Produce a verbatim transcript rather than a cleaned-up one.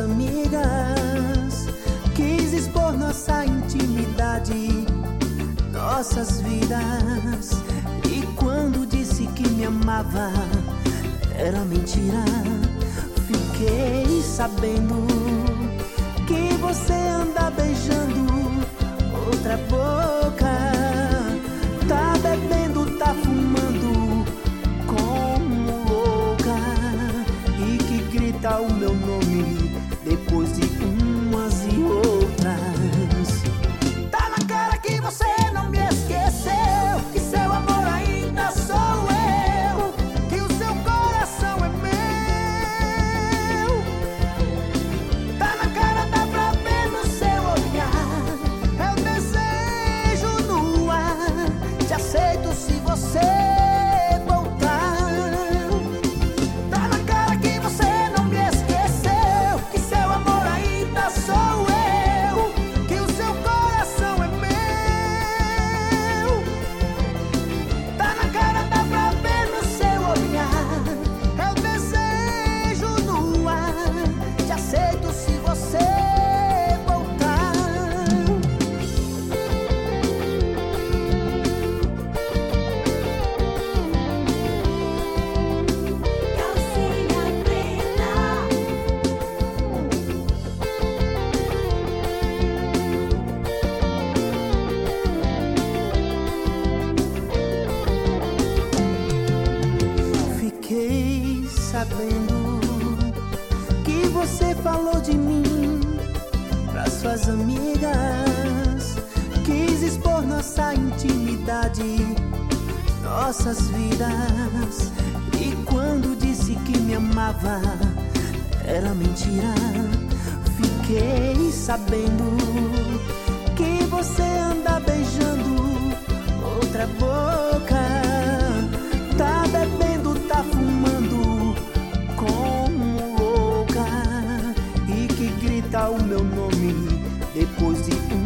amigas, quis expor nossa intimidade, nossas vidas. E quando disse que me amava, era mentira. Fiquei sabendo que você anda beijando outra boca, tá bebendo, tá fumando como louca, e que grita o meu nome depois de umas e outras. Tá na cara que você não me esqueceu, que seu amor ainda sou eu, que o seu coração é meu. Tá na cara, dá pra ver no seu olhar, é o desejo no ar. Te aceito se você voltar. Tá na cara que você não me esqueceu, que seu amor ainda sou eu, que o seu coração é meu. Tá na cara, dá pra ver no seu olhar, é o desejo no ar. Te aceito se você voltar. Calcinha preta. Fiquei sabendo que você falou de mim para suas amigas, quis expor nossa intimidade, nossas vidas. E quando disse que me amava, era mentira. Fiquei sabendo que você anda beijando outra boca, tá bebendo, tá fumando como louca, e que grita o meu nome depois de um